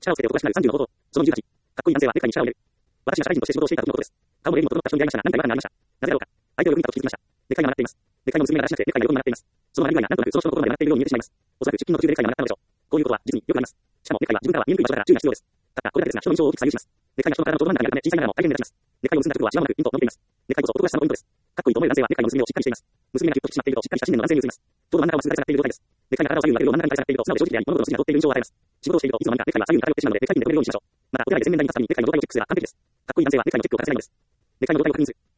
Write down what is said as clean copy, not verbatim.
力をつけて男らしくなる30の冒頭。その28。かっこいい男性は世界に力を入れる。私が社会人として仕事をしていた時のことです。顔も襟も整った人に出会いました。何か違和感がありました。なぜだろうか。相手をよく見たと気づきました。でかいが曲がっています。でかいの娘がらしなくて、でかいが横に曲がっています。その曲がり具合がなんとなくその人の心まで曲がっているように見えてしまいます。おそらく出勤の途中ででかいが曲がったのでしょう。こういうことは実によくあります。しかもでかいは自分からは見えにくい場所だから注意が必要です。たったこれだけですが、人の印象を大きく左右します。でかいが人の体のちょうど真ん中にあるため小さいながらも大変目立ちます。でかいを結んだ服は襦袢もなくピンと伸びています。でかいこそ男らしさのポイントです。かっこいいと思える男性はでかいの結びをしっかりしています。結び目がキュッと締まっているとしっかりした信念の男性に映ります。ちょうど真ん中をまっすぐ垂れ下がっている状態です。でかいが体を左右に曲げるよう真ん中に垂れ下がっていると素直で正直であり、物事の筋が通っている印象を与えます。仕事をしているといつの間にかでかいは左右に偏ってしまうので、でかい面で止めるようにしましょう。また、お手洗いで洗面台に立つたびにでかいの状態をチェックするが完璧です。かっこいい男性はでかいのチェックを欠かせないのです。でかいの状態を確認する。